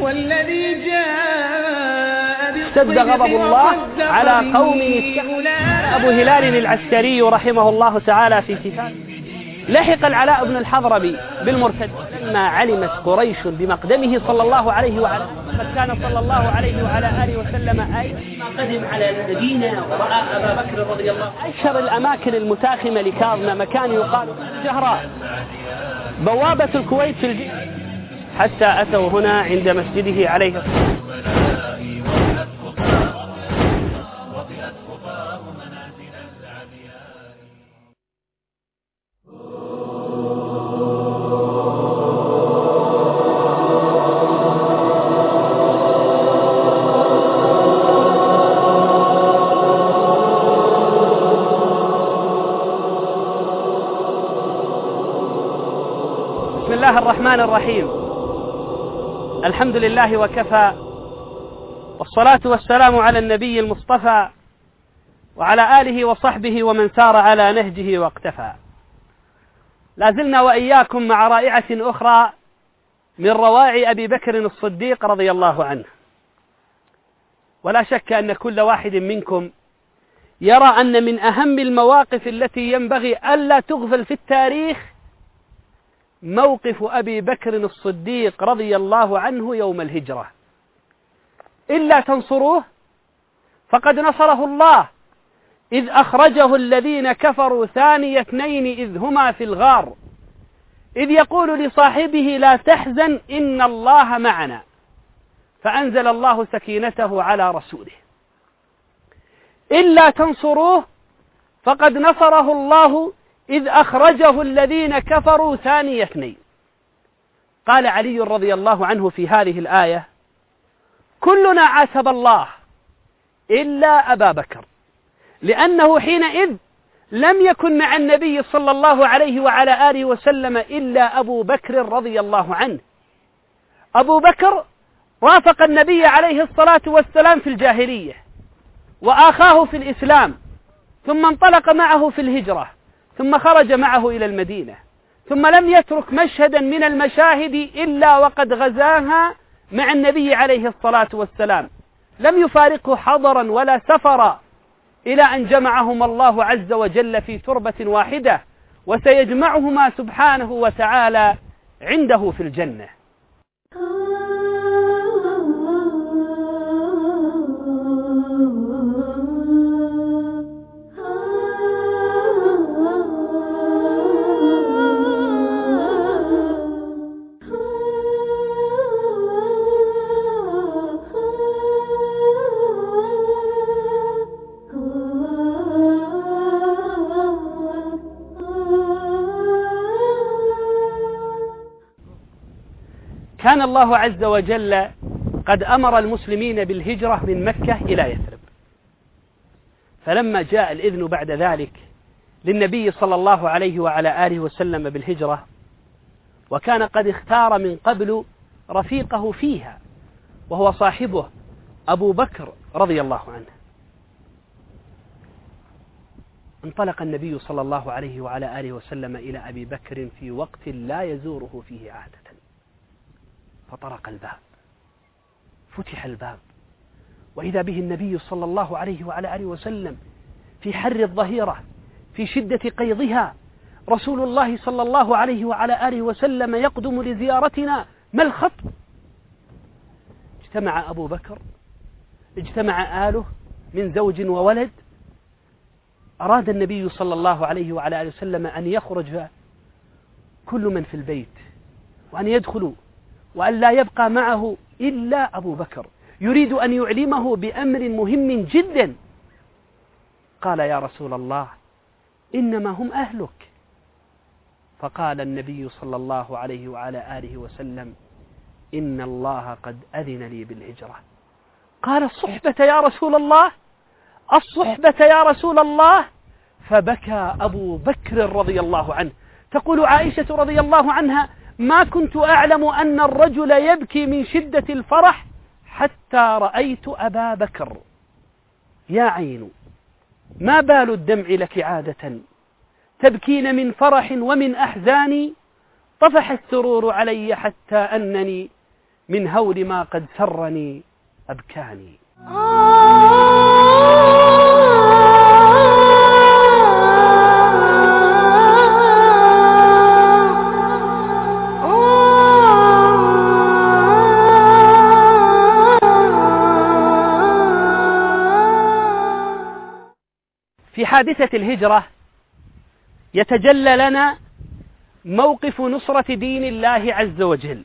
والذي جاء اشتد غضب الله على قوم أبو هلال العسكري رحمه الله تعالى في كتاب: لحق العلاء بن الحضرمي بالمرتد لما علمت قريش بمقدمه صلى الله عليه وعلى آله، كان صلى الله عليه وعلى آله وسلم ما قدم على المدينة ورأى أبا بكر رضي الله عنه. أشهر الأماكن المتاخمة لكاظمة مكان يقال جهراء بوابة الكويت في الجيش، حتى أتوا هنا عند مسجده عليه الصلاة. بسم الله الرحمن الرحيم. الحمد لله وكفى، والصلاة والسلام على النبي المصطفى وعلى آله وصحبه ومن سار على نهجه واقتفى. لازلنا وإياكم مع رائعة أخرى من روائع أبي بكر الصديق رضي الله عنه. ولا شك أن كل واحد منكم يرى أن من أهم المواقف التي ينبغي ألا تغفل في التاريخ موقف أبي بكر الصديق رضي الله عنه يوم الهجرة. إلا تنصروه فقد نصره الله، إذ أخرجه الذين كفروا ثاني اثنين إذ هما في الغار، إذ يقول لصاحبه لا تحزن إن الله معنا، فأنزل الله سكينته على رسوله. إلا تنصروه فقد نصره الله إذ أخرجه الذين كفروا ثاني اثنين. قال علي رضي الله عنه في هذه الآية: كلنا عاتب الله إلا أبا بكر، لأنه حينئذ لم يكن مع النبي صلى الله عليه وعلى آله وسلم إلا أبو بكر رضي الله عنه. أبو بكر رافق النبي عليه الصلاة والسلام في الجاهلية، وآخاه في الإسلام، ثم انطلق معه في الهجرة، ثم خرج معه إلى المدينة، ثم لم يترك مشهدا من المشاهد إلا وقد غزاها مع النبي عليه الصلاة والسلام، لم يفارقه حضرا ولا سفرا، إلى أن جمعهما الله عز وجل في تربة واحدة، وسيجمعهما سبحانه وتعالى عنده في الجنة. كان الله عز وجل قد أمر المسلمين بالهجرة من مكة إلى يثرب، فلما جاء الإذن بعد ذلك للنبي صلى الله عليه وعلى آله وسلم بالهجرة، وكان قد اختار من قبل رفيقه فيها وهو صاحبه أبو بكر رضي الله عنه، انطلق النبي صلى الله عليه وعلى آله وسلم إلى أبي بكر في وقت لا يزوره فيه عادة، فطرق الباب، فتح الباب، وإذا به النبي صلى الله عليه وعلى آله وسلم في حر الظهيرة في شدة قيضها، رسول الله صلى الله عليه وعلى آله وسلم يقدم لزيارتنا، ما الخطب؟ اجتمع أبو بكر، اجتمع آله من زوج وولد. أراد النبي صلى الله عليه وعلى آله وسلم أن يخرج كل من في البيت وأن يدخلوا، وأن لا يبقى معه إلا أبو بكر، يريد أن يعلمه بأمر مهم جدا. قال: يا رسول الله إنما هم أهلك. فقال النبي صلى الله عليه وعلى آله وسلم: إن الله قد أذن لي بالهجرة. قال: الصحبة يا رسول الله، الصحبة يا رسول الله. فبكى أبو بكر رضي الله عنه. تقول عائشة رضي الله عنها: ما كنت أعلم أن الرجل يبكي من شدة الفرح حتى رأيت أبا بكر. يا عين، ما بال الدمع لك عادة تبكين من فرح ومن أحزان، طفح السرور علي حتى أنني من هول ما قد سرني أبكاني. في حادثة الهجرة يتجلى لنا موقف نصرة دين الله عز وجل.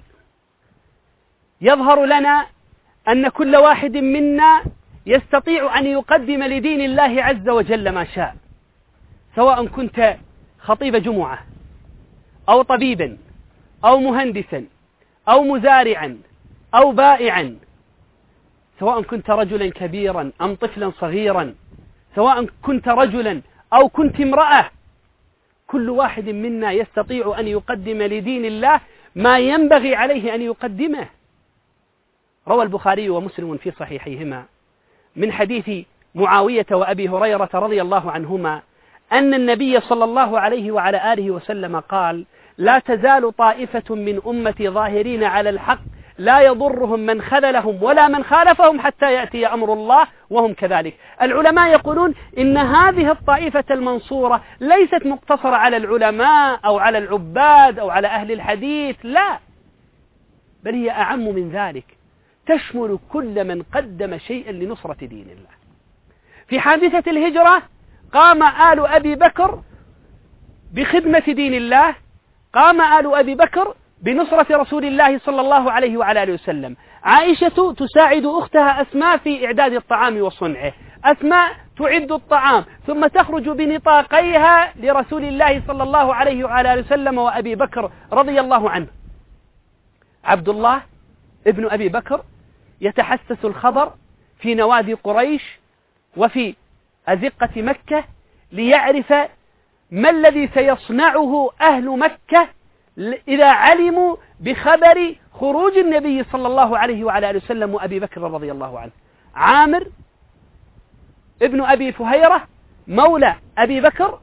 يظهر لنا أن كل واحد منا يستطيع أن يقدم لدين الله عز وجل ما شاء، سواء كنت خطيب جمعة أو طبيبا أو مهندسا أو مزارعا أو بائعا، سواء كنت رجلا كبيرا أم طفلا صغيرا، سواء كنت رجلا أو كنت امرأة، كل واحد منا يستطيع أن يقدم لدين الله ما ينبغي عليه أن يقدمه. روى البخاري ومسلم في صحيحيهما من حديث معاوية وأبي هريرة رضي الله عنهما أن النبي صلى الله عليه وعلى آله وسلم قال: لا تزال طائفة من أمتي ظاهرين على الحق لا يضرهم من خذلهم ولا من خالفهم حتى يأتي أمر الله وهم كذلك. العلماء يقولون إن هذه الطائفة المنصورة ليست مقتصرة على العلماء أو على العباد أو على أهل الحديث، لا، بل هي أعم من ذلك، تشمل كل من قدم شيئا لنصرة دين الله. في حادثة الهجرة قام آل أبي بكر بخدمة دين الله، قام آل أبي بكر بنصرة رسول الله صلى الله عليه وعلى آله وسلم. عائشة تساعد أختها أسماء في إعداد الطعام وصنعه، أسماء تعد الطعام ثم تخرج بنطاقيها لرسول الله صلى الله عليه وعلى آله وسلم وأبي بكر رضي الله عنه. عبد الله ابن أبي بكر يتحسس الخبر في نوادي قريش وفي أزقة مكة ليعرف ما الذي سيصنعه أهل مكة إذا علموا بخبر خروج النبي صلى الله عليه وعلى آله وسلم وأبي بكر رضي الله عنه. عامر ابن أبي فهيرة مولى أبي بكر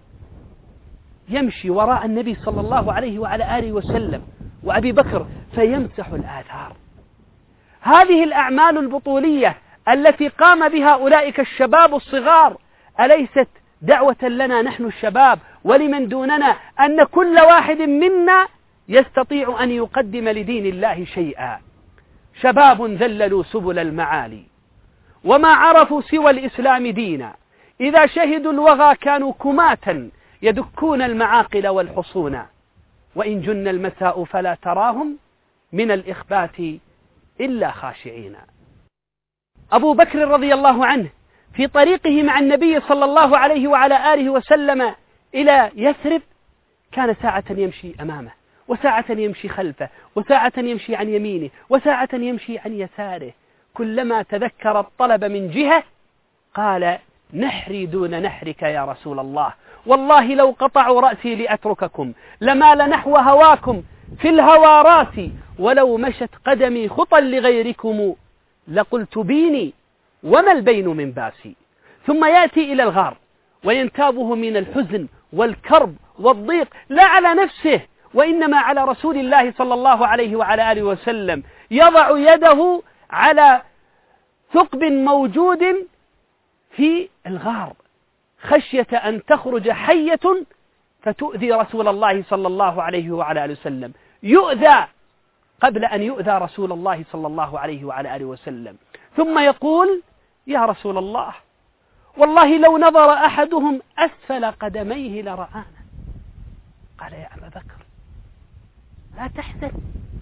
يمشي وراء النبي صلى الله عليه وعلى آله وسلم وأبي بكر فيمسح الآثار. هذه الأعمال البطولية التي قام بها أولئك الشباب الصغار أليست دعوة لنا نحن الشباب ولمن دوننا أن كل واحد منا يستطيع أن يقدم لدين الله شيئا؟ شباب ذللوا سبل المعالي وما عرفوا سوى الإسلام دينا، إذا شهدوا الوغى كانوا كماتا يدكون المعاقل والحصونا، وإن جن المساء فلا تراهم من الإخبات إلا خاشعين. أبو بكر رضي الله عنه في طريقه مع النبي صلى الله عليه وعلى آله وسلم إلى يثرب كان ساعة يمشي أمامه وساعة يمشي خلفه وساعة يمشي عن يمينه وساعة يمشي عن يساره، كلما تذكر الطلب من جهة قال: نحري دون نحرك يا رسول الله، والله لو قطعوا رأسي لأترككم، لمال نحو هواكم في الهوى راسي، ولو مشت قدمي خطا لغيركم لقلت بيني وما البين من باسي. ثم يأتي إلى الغار وينتابه من الحزن والكرب والضيق لا على نفسه وإنما على رسول الله صلى الله عليه وعلى آله وسلم، يضع يده على ثقب موجود في الغار خشية أن تخرج حية فتؤذي رسول الله صلى الله عليه وعلى آله وسلم، يؤذى قبل أن يؤذى رسول الله صلى الله عليه وعلى آله وسلم. ثم يقول: يا رسول الله، والله لو نظر أحدهم أسفل قدميه لرآنا. قال: يا أبا بكر لا تحزن،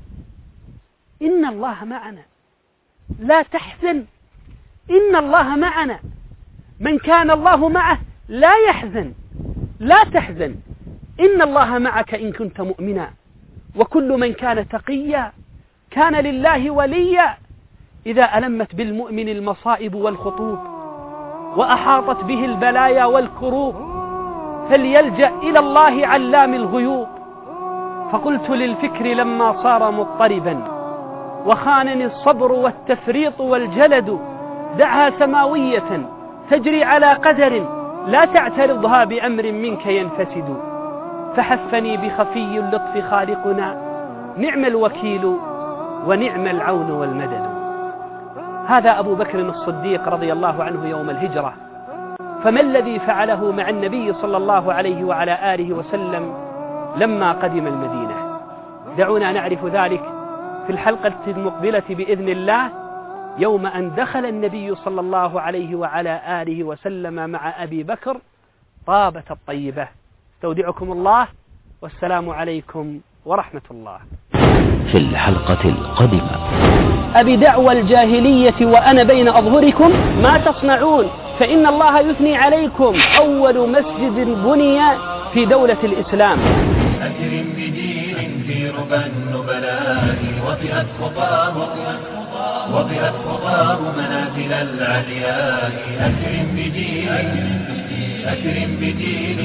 إن الله معنا، لا تحزن، إن الله معنا، من كان الله معه لا يحزن، لا تحزن، إن الله معك إن كنت مؤمنا، وكل من كان تقيا كان لله وليا. إذا ألمت بالمؤمن المصائب والخطوب وأحاطت به البلايا والكروب فليلجأ إلى الله علام الغيوب. فقلت للفكر لما صار مضطربا وخانني الصبر والتفريط والجلد، دعها سماوية تجري على قدر لا تعترضها بأمر منك ينفسد. فحفني بخفي اللطف خالقنا، نعم الوكيل ونعم العون والمدد. هذا أبو بكر الصديق رضي الله عنه يوم الهجرة، فما الذي فعله مع النبي صلى الله عليه وعلى آله وسلم لما قدم المدينة؟ دعونا نعرف ذلك في الحلقة المقبلة بإذن الله، يوم أن دخل النبي صلى الله عليه وعلى آله وسلم مع أبي بكر طابة الطيبة. استودعكم الله، والسلام عليكم ورحمة الله. في الحلقة القادمة: أبي دعوى الجاهلية وأنا بين أظهركم ما تصنعون، فإن الله يثني عليكم أول مسجد بني في دولة الإسلام. أكرم بدين في ربى النبلاء وطئت خطاه منازل العلياء. أكرم بدين